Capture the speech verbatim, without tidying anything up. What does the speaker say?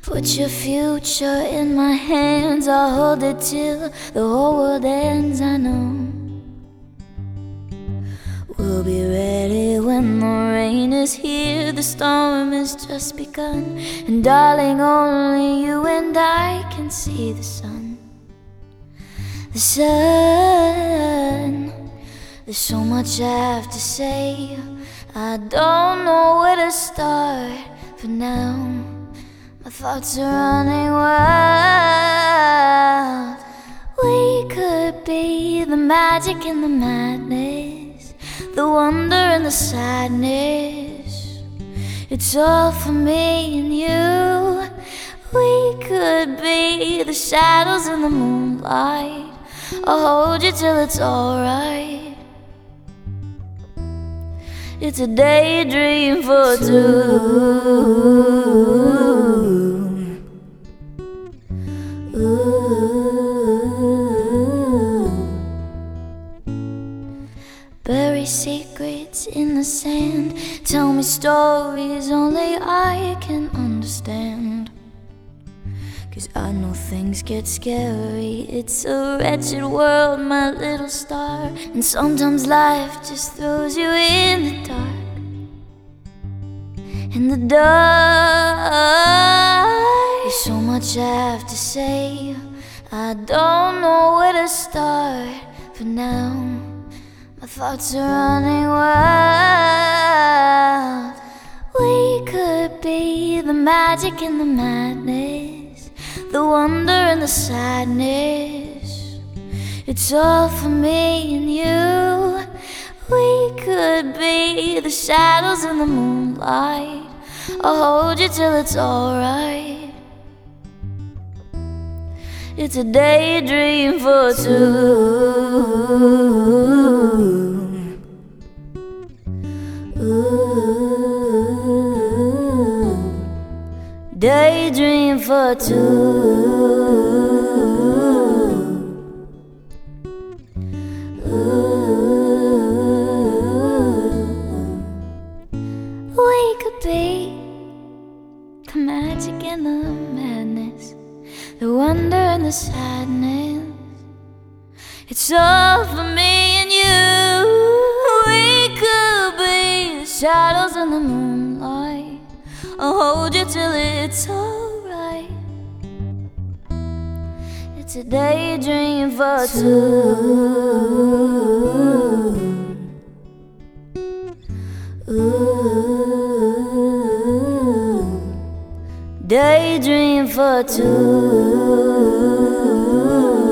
Put your future in my hands, I'll hold it till the whole world ends. I know we'll be ready when the rain is here, the storm has just begun. And darling, only you and I can see the sun. The sun. There's so much I have to say, I don't know where to start. For now my thoughts are running wild. We could be the magic and the madness, the wonder and the sadness. It's all for me and you. We could be the shadows in the moonlight. I'll hold you till it's alright. It's a daydream for two. Ooh. Bury secrets in the sand, tell me stories only I can understand. 'Cause I know things get scary, it's a wretched world, my little star. And sometimes life just throws you in the dark. In the dark. There's so much I have to say, I don't know where to start. For now my thoughts are running wild. We could be the magic and the madness, the wonder and the sadness. It's all for me and you. We could be the shadows in the moonlight. I'll hold you till it's alright. It's a daydream for two. Ooh. Daydream for two. We could be the magic and the madness, the wonder and the sadness. It's all for me and you. We could be the shadows in the moonlight. I'll hold you till it's alright. It's a daydream for two. Ooh. Daydream for two.